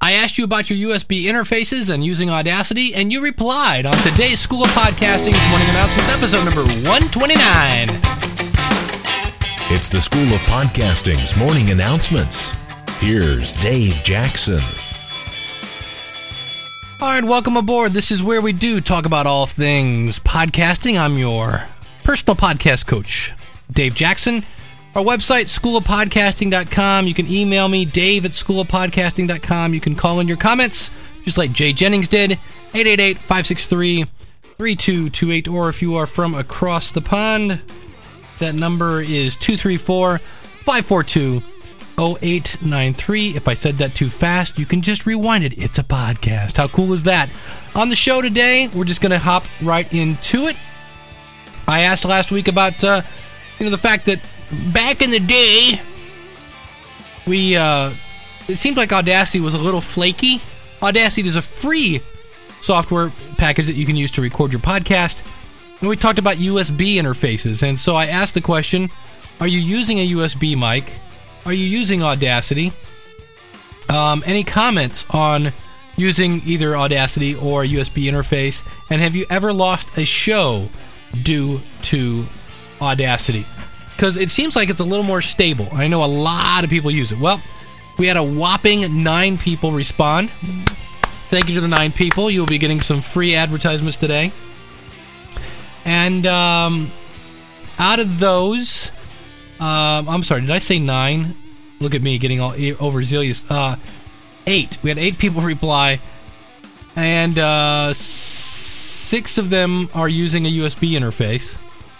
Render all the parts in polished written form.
I asked you about your USB interfaces and using Audacity, and you replied on today's School of Podcasting's Morning Announcements, episode number 129. It's the School of Podcasting's Morning Announcements. Here's Dave Jackson. All right, welcome aboard. This is where we do talk about all things podcasting. I'm your personal podcast coach, Dave Jackson. Our website, schoolofpodcasting.com. You can email me, dave@schoolofpodcasting.com. You can call in your comments, just like Jay Jennings did, 888-563-3228. Or if you are from across the pond, that number is 234-542-0893. If I said that too fast, you can just rewind it. It's a podcast. How cool is that? On the show today, we're just going to hop right into it. I asked last week about, the fact that back in the day, it seemed like Audacity was a little flaky. Audacity is a free software package that you can use to record your podcast. And we talked about USB interfaces. And so I asked the question, are you using a USB mic? Are you using Audacity? Any comments on using either Audacity or a USB interface? And have you ever lost a show due to Audacity? Because it seems like it's a little more stable. I know a lot of people use it. Well, we had a whopping 9 people respond. Thank you to the 9 people. You'll be getting some free advertisements today. And out of those, I'm sorry, did I say 9? Look at me getting all overzealous. 8. We had 8 people reply. And 6 of them are using a USB interface.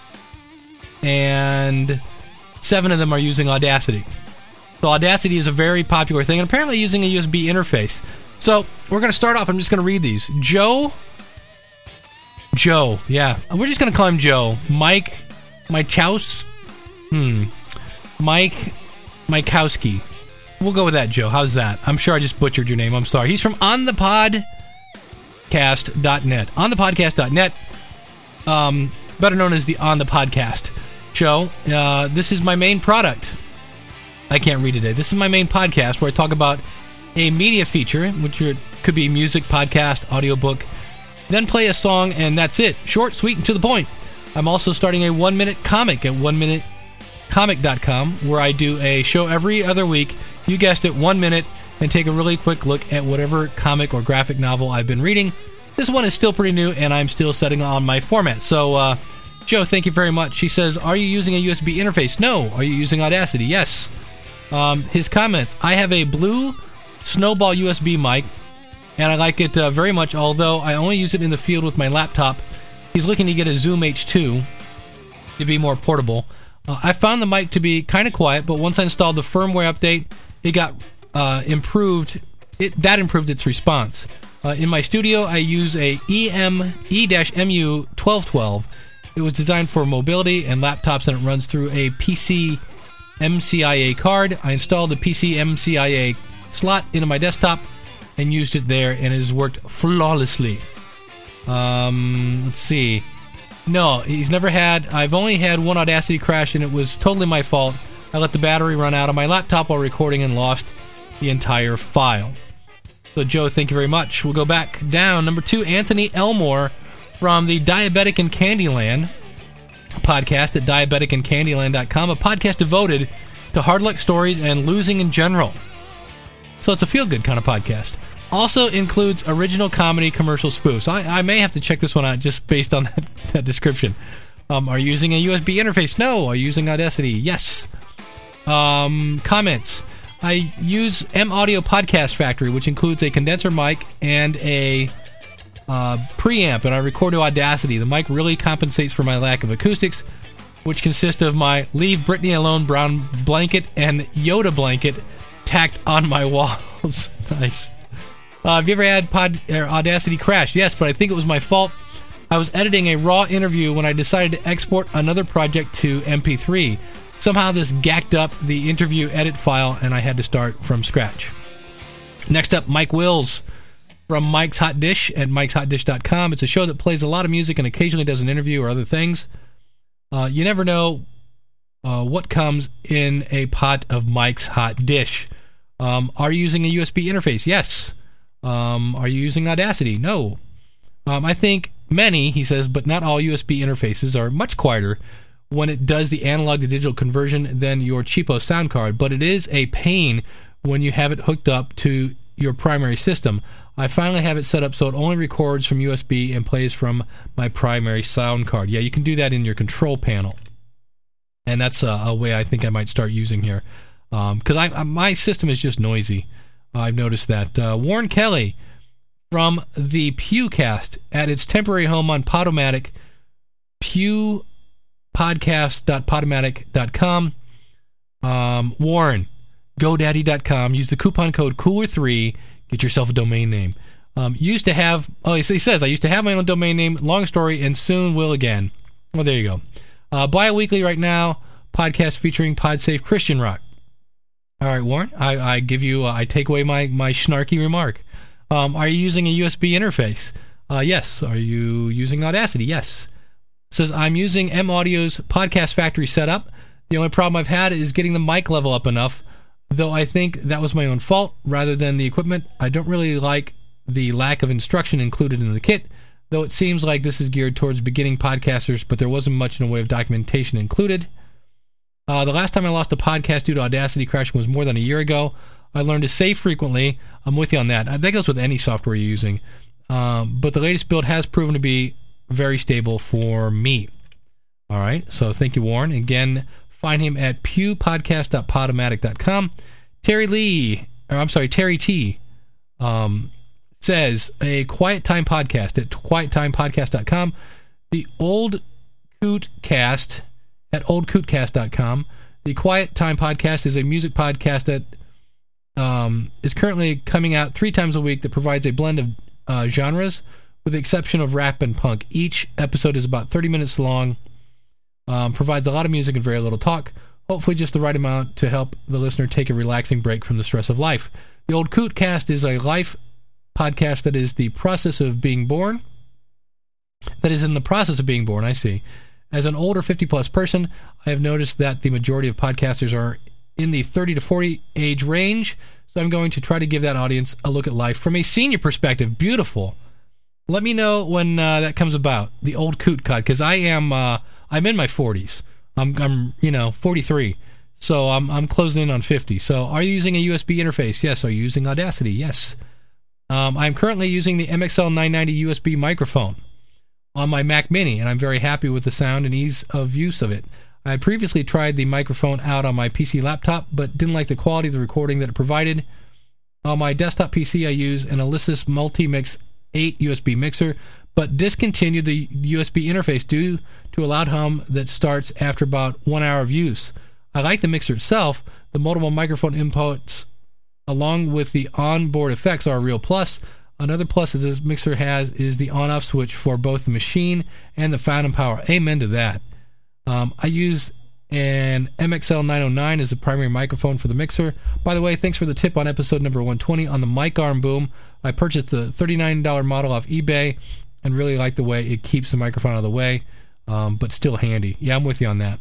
And 7 of them are using Audacity. So Audacity is a very popular thing, and apparently using a USB interface. So we're going to start off. I'm just going to read these. Joe, yeah. We're just going to call him Joe. Mike Mikowski. We'll go with that, Joe. How's that? I'm sure I just butchered your name. I'm sorry. He's from onthepodcast.net. Onthepodcast.net. Better known as the On The Podcast show. This is my main product. I can't read today. This is my main podcast where I talk about a media feature, which could be music, podcast, audiobook, then play a song, and that's it. Short, sweet, and to the point. I'm also starting a 1-minute comic at 1minutecomic.com, where I do a show every other week. You guessed it, 1 minute, and take a really quick look at whatever comic or graphic novel I've been reading. This one is still pretty new, and I'm still setting on my format. So, Joe, thank you very much. She says, are you using a USB interface? No. Are you using Audacity? Yes. His comments, I have a blue Snowball USB mic, and I like it very much, although I only use it in the field with my laptop. He's looking to get a Zoom H2 to be more portable. I found the mic to be kind of quiet, but once I installed the firmware update, it got improved. That improved its response. In my studio, I use a E-MU1212. It was designed for mobility and laptops, and it runs through a PCMCIA card. I installed the PCMCIA slot into my desktop and used it there, and it has worked flawlessly. Let's see. No, I've only had one Audacity crash, and it was totally my fault. I let the battery run out on my laptop while recording and lost the entire file. So, Joe, thank you very much. We'll go back down. Number 2, Anthony Elmore from the Diabetic in Candyland podcast at diabeticincandyland.com, a podcast devoted to hard luck stories and losing in general. So it's a feel-good kind of podcast. Also includes original comedy commercial spoofs. I may have to check this one out just based on that description. Are you using a USB interface? No. Are you using Audacity? Yes. Comments. I use M Audio Podcast Factory, which includes a condenser mic and a preamp, and I record to Audacity. The mic really compensates for my lack of acoustics, which consist of my Leave Britney Alone brown blanket and Yoda blanket tacked on my walls. Nice. Have you ever had Audacity crash? Yes, but I think it was my fault. I was editing a raw interview when I decided to export another project to MP3. Somehow this gacked up the interview edit file, and I had to start from scratch. Next up, Mike Wills from Mike's Hot Dish at mikeshotdish.com. It's a show that plays a lot of music and occasionally does an interview or other things. You never know what comes in a pot of Mike's Hot Dish. Are you using a USB interface? Yes. Are you using Audacity? No. I think many, he says, but not all USB interfaces are much quieter when it does the analog to digital conversion than your cheapo sound card, but it is a pain when you have it hooked up to your primary system. I finally have it set up so it only records from USB and plays from my primary sound card. Yeah, you can do that in your control panel. And that's a way I think I might start using here. Because my system is just noisy. I've noticed that. Warren Kelly from the Pewcast at its temporary home on Podomatic, pewpodcast.podomatic.com. Warren, GoDaddy.com. Use the coupon code COOLER3. Get yourself a domain name. He says, I used to have my own domain name, long story, and soon will again. Well, there you go. Bi-weekly right now, podcast featuring PodSafe Christian rock. All right, Warren, I take away my snarky remark. Are you using a USB interface? Yes. Are you using Audacity? Yes. It says, I'm using M Audio's Podcast Factory setup. The only problem I've had is getting the mic level up enough, though I think that was my own fault rather than the equipment. I don't really like the lack of instruction included in the kit, though it seems like this is geared towards beginning podcasters, but there wasn't much in the way of documentation included. The last time I lost a podcast due to Audacity crashing was more than a year ago. I learned to save frequently. I'm with you on that. That goes with any software you're using. But the latest build has proven to be very stable for me. All right, so thank you, Warren. Again, find him at pewpodcast.podomatic.com. Terry T. Says, a Quiet Time Podcast at quiettimepodcast.com. The Old Coot Cast at oldcootcast.com. The Quiet Time Podcast is a music podcast that is currently coming out 3 times a week that provides a blend of genres, with the exception of rap and punk. Each episode is about 30 minutes long, provides a lot of music and very little talk, hopefully just the right amount to help the listener take a relaxing break from the stress of life. The Old Coot Cast is a life podcast that is in the process of being born, I see. As an older 50-plus person, I have noticed that the majority of podcasters are in the 30 to 40 age range, so I'm going to try to give that audience a look at life from a senior perspective. Beautiful. Let me know when that comes about, the Old Coot Cut, because I'm in my 40s. I'm 43, so I'm closing in on 50. So, are you using a USB interface? Yes. Are you using Audacity? Yes. I'm currently using the MXL 990 USB microphone on my Mac Mini, and I'm very happy with the sound and ease of use of it. I had previously tried the microphone out on my PC laptop, but didn't like the quality of the recording that it provided. On my desktop PC, I use an Alesis Multimix 8 USB mixer, but discontinued the USB interface due to a loud hum that starts after about 1 hour of use. I like the mixer itself. The multiple microphone inputs, along with the onboard effects, are a real plus. Another plus that this mixer has is the on-off switch for both the machine and the Phantom Power. Amen to that. I use an MXL 909 as the primary microphone for the mixer. By the way, thanks for the tip on episode number 120 on the mic arm boom. I purchased the $39 model off eBay and really like the way it keeps the microphone out of the way, but still handy. Yeah, I'm with you on that.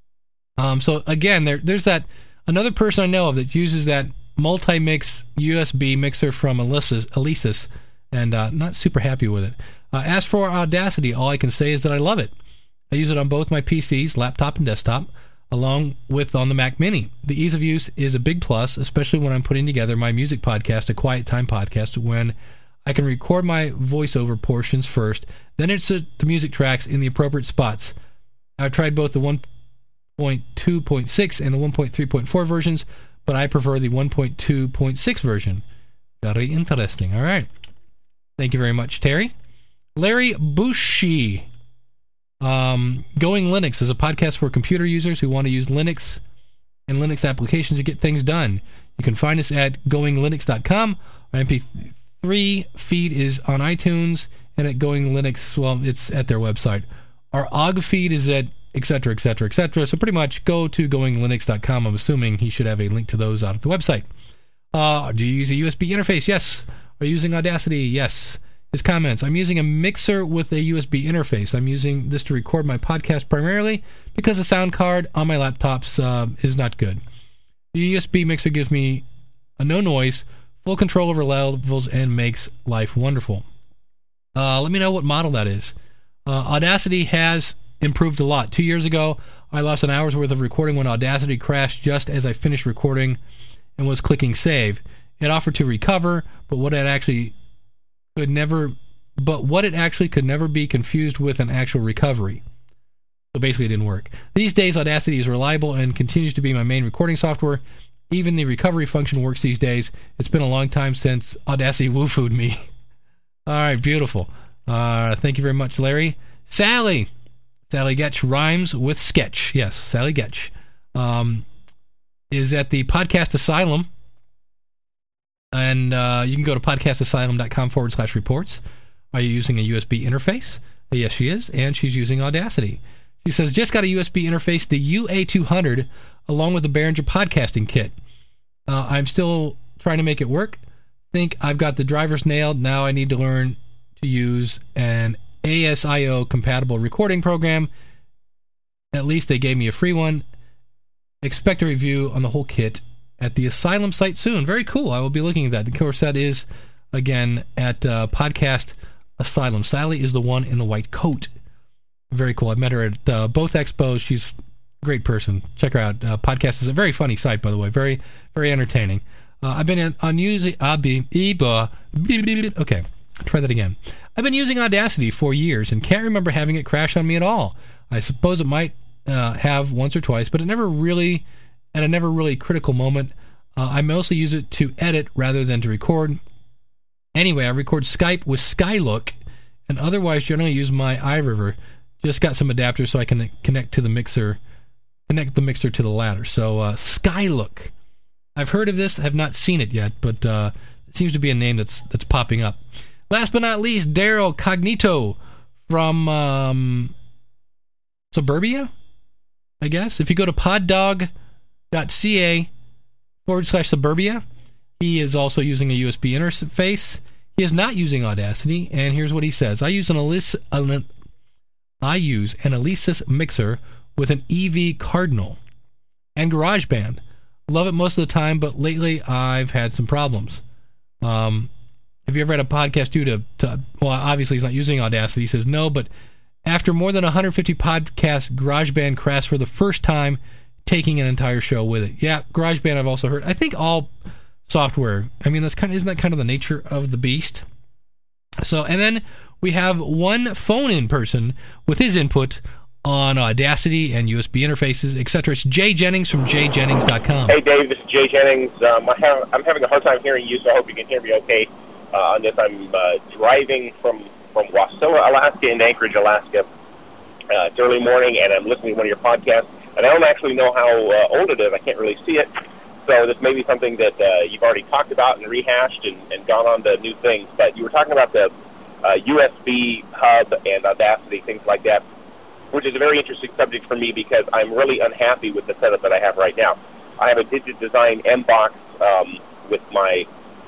So again, there's that another person I know of that uses that multi-mix USB mixer from Alesis, and not super happy with it. As for Audacity, all I can say is that I love it. I use it on both my PCs, laptop and desktop, along with on the Mac Mini. The ease of use is a big plus, especially when I'm putting together my music podcast, a Quiet Time Podcast, when I can record my voiceover portions first, then insert the music tracks in the appropriate spots. I've tried both the 1.2.6 and the 1.3.4 versions, but I prefer the 1.2.6 version. Very interesting. All right. Thank you very much, Terry. Larry Bushi. Going Linux is a podcast for computer users who want to use Linux and Linux applications to get things done. You can find us at goinglinux.com. Our MP3 feed is on iTunes, and at Going Linux, well, it's at their website. Our OGG feed is at etc., etc., etc. So pretty much go to goinglinux.com. I'm assuming he should have a link to those out at the website. Do you use a USB interface? Yes. Are you using Audacity? Yes. His comments: I'm using a mixer with a USB interface. I'm using this to record my podcast primarily because the sound card on my laptops is not good. The USB mixer gives me no noise, full control over levels, and makes life wonderful. Let me know what model that is. Audacity has improved a lot. 2 years ago, I lost an hour's worth of recording when Audacity crashed just as I finished recording and was clicking save. It offered to recover, but what it actually could never be confused with an actual recovery. So basically it didn't work. These days, Audacity is reliable and continues to be my main recording software. Even the recovery function works these days. It's been a long time since Audacity woo-fooed me. All right, beautiful. Thank you very much, Larry. Sally Getch rhymes with sketch. Yes, Sally Getch is at the Podcast Asylum. And you can go to podcastasylum.com/reports. Are you using a USB interface? Yes, she is. And she's using Audacity. She says, just got a USB interface, the UA200, along with the Behringer podcasting kit. I'm still trying to make it work. Think I've got the drivers nailed. Now I need to learn to use an ASIO compatible recording program. At least they gave me a free one. Expect a review on the whole kit at the Asylum site soon. Very cool. I will be looking at that. Of course, that is, again, at Podcast Asylum. Sally is the one in the white coat. Very cool. I've met her at both expos. She's a great person. Check her out. Podcast is a very funny site, by the way. Very, very entertaining. I've been using... Okay, try that again. I've been using Audacity for years and can't remember having it crash on me at all. I suppose it might have once or twice, but it never really... At a never really critical moment. I mostly use it to edit rather than to record. Anyway, I record Skype with Skylook and otherwise generally use my iRiver. Just got some adapters so I can connect the mixer to the latter. So Skylook. I've heard of this, have not seen it yet, but it seems to be a name that's popping up. Last but not least, Daryl Cognito from Suburbia, I guess. If you go to poddog.ca/Suburbia, he is also using a USB interface. He is not using Audacity, and here's what he says. I use an Alesis mixer with an EV Cardinal and GarageBand. Love it most of the time, but lately I've had some problems. Have you ever had a podcast due to well, obviously he's not using Audacity. He says no, but after more than 150 podcasts, GarageBand crashed for the first time, taking an entire show with it. Yeah, GarageBand I've also heard. I think all software, I mean, isn't that kind of the nature of the beast? So, and then we have one phone-in person with his input on Audacity and USB interfaces, etc. It's Jay Jennings from jjennings.com. Hey, Dave, this is Jay Jennings. I'm having a hard time hearing you, so I hope you can hear me okay on this. I'm driving from Wasilla, Alaska, into Anchorage, Alaska. It's early morning, and I'm listening to one of your podcasts. And I don't actually know how old it is. I can't really see it. So this may be something that you've already talked about and rehashed and gone on to new things. But you were talking about the USB hub and Audacity, things like that, which is a very interesting subject for me because I'm really unhappy with the setup that I have right now. I have a Digidesign M-Box with my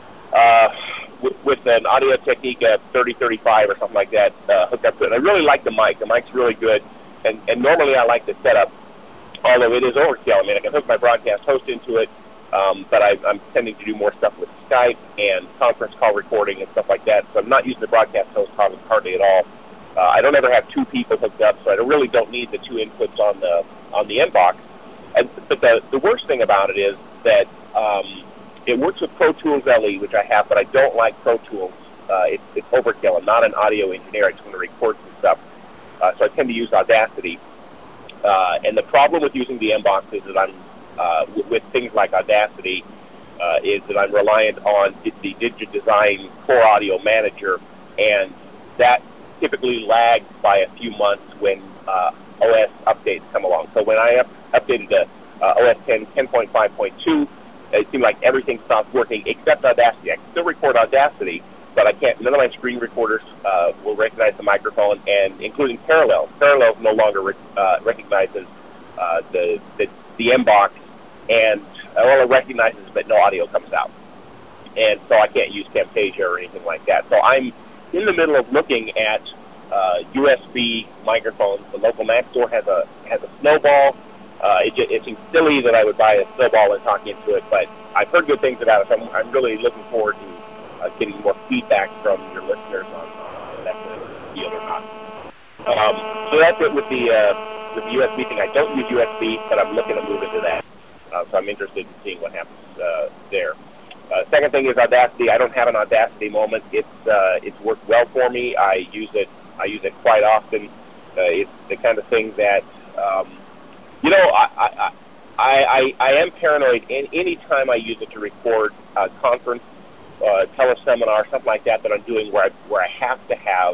with an Audio Technica 3035 or something like that hooked up to it. I really like the mic. The mic's really good. And normally I like the setup, although it is overkill. I mean, I can hook my broadcast host into it, but I'm tending to do more stuff with Skype and conference call recording and stuff like that. So I'm not using the broadcast host hardly at all. I don't ever have two people hooked up, so I really don't need the two inputs on the M-Box. But the worst thing about it is that it works with Pro Tools LE, which I have, but I don't like Pro Tools. It's overkill. I'm not an audio engineer. I just want to record some stuff. So I tend to use Audacity. And the problem with using the M-Box is that I'm, with things like Audacity, is that I'm reliant on the Digidesign Core Audio Manager, and that typically lags by a few months when OS updates come along. So when I updated to OS 10.5.2, it seemed like everything stopped working except Audacity. I can still record Audacity, but I can't. None of my screen recorders will recognize the microphone, and including Parallels. Parallels no longer recognizes the M-Box, and well, it recognizes, but no audio comes out. And so I can't use Camtasia or anything like that. So I'm in the middle of looking at USB microphones. The local Mac store has a Snowball. It seems silly that I would buy a Snowball and talk into it, but I've heard good things about it, so I'm really looking forward to getting more feedback from your listeners on if that's a deal or not. So that's it with the USB thing. I don't use USB, but I'm looking to move into that. So I'm interested in seeing what happens there. Second thing is Audacity. I don't have an Audacity moment. It's worked well for me. I use it quite often. It's the kind of thing that I am paranoid. Any time I use it to record a conference, teleseminar, something like that I'm doing, where I have to have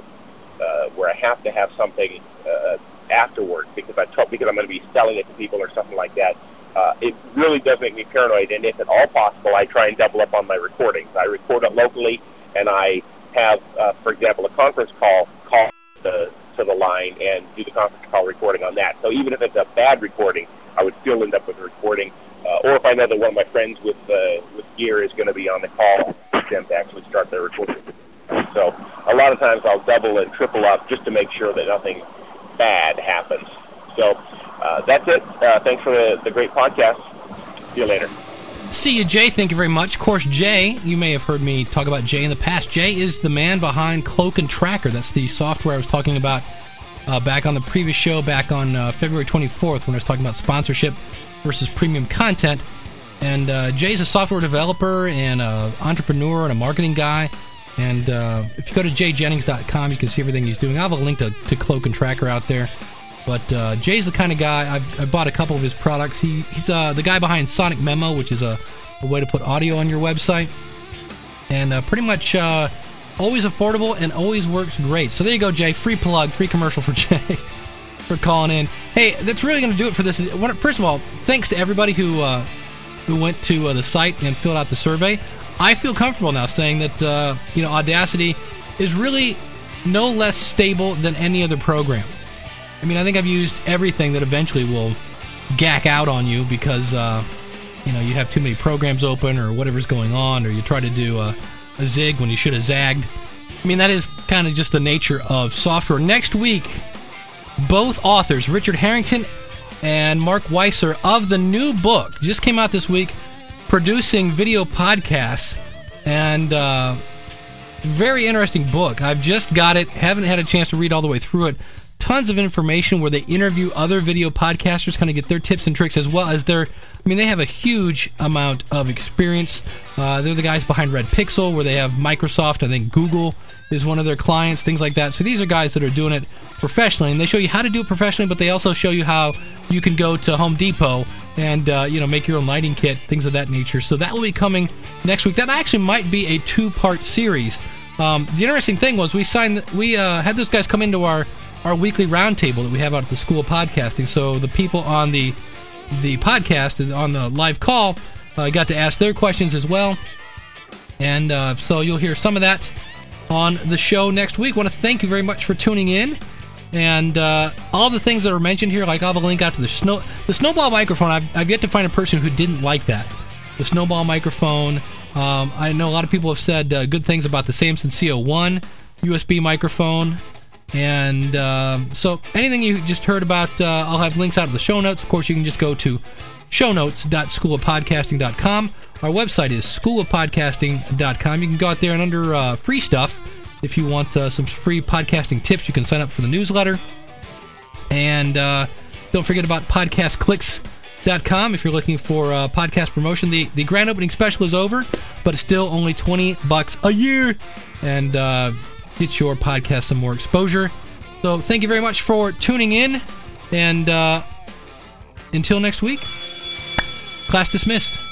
something afterwards because I'm going to be selling it to people or something like that. It really does make me paranoid, and if at all possible, I try and double up on my recordings. I record it locally, and I have, for example, a conference call to the line and do the conference call recording on that. So even if it's a bad recording, I would still end up with a recording. Or if I know that one of my friends with gear is going to be on the call, get them to actually start their recording. So a lot of times I'll double and triple up just to make sure that nothing bad happens. So that's it. Thanks for the great podcast. See you later. See you, Jay. Thank you very much. Of course, Jay, you may have heard me talk about Jay in the past. Jay is the man behind Cloak and Tracker. That's the software I was talking about back on the previous show, back on February 24th, when I was talking about sponsorship versus premium content. And Jay's a software developer and an entrepreneur and a marketing guy. And if you go to jayjennings.com, you can see everything he's doing. I'll have a link to Cloak and Tracker out there. But Jay's the kind of guy, I bought a couple of his products. He's the guy behind Sonic Memo, which is a way to put audio on your website. And pretty much always affordable and always works great. So there you go, Jay. Free plug, free commercial for Jay for calling in. Hey, that's really going to do it for this. First of all, thanks to everybody who went to the site and filled out the survey. I feel comfortable now saying that Audacity is really no less stable than any other program. I mean, I think I've used everything that eventually will gack out on you because, you have too many programs open or whatever's going on, or you try to do a zig when you should have zagged. I mean, that is kind of just the nature of software. Next week, both authors, Richard Harrington and Mark Weiser, of the new book, just came out this week, Producing Video Podcasts, and very interesting book. I've just got it, haven't had a chance to read all the way through it. Tons of information where they interview other video podcasters, kind of get their tips and tricks, as well as they have a huge amount of experience. They're the guys behind Red Pixel, where they have Microsoft. I think Google is one of their clients, things like that. So these are guys that are doing it professionally, and they show you how to do it professionally, but they also show you how you can go to Home Depot and make your own lighting kit, things of that nature. So that will be coming next week. That actually might be a 2-part series. The interesting thing was we had those guys come into our weekly roundtable that we have out at the School of Podcasting. So the people on the podcast and on the live call got to ask their questions as well. And so you'll hear some of that on the show next week. I want to thank you very much for tuning in. And all the things that are mentioned here, like I'll have a link out to the Snowball microphone. I've yet to find a person who didn't like that. The Snowball microphone. I know a lot of people have said good things about the Samson CO1 USB microphone. And so anything you just heard about, I'll have links out of the show notes. Of course, you can just go to shownotes.schoolofpodcasting.com. Our website is schoolofpodcasting.com. You can go out there and under free stuff, if you want some free podcasting tips, you can sign up for the newsletter. And don't forget about podcastclicks.com if you're looking for podcast promotion. The grand opening special is over, but it's still only $20 a year. And get your podcast some more exposure. So thank you very much for tuning in. And until next week, class dismissed.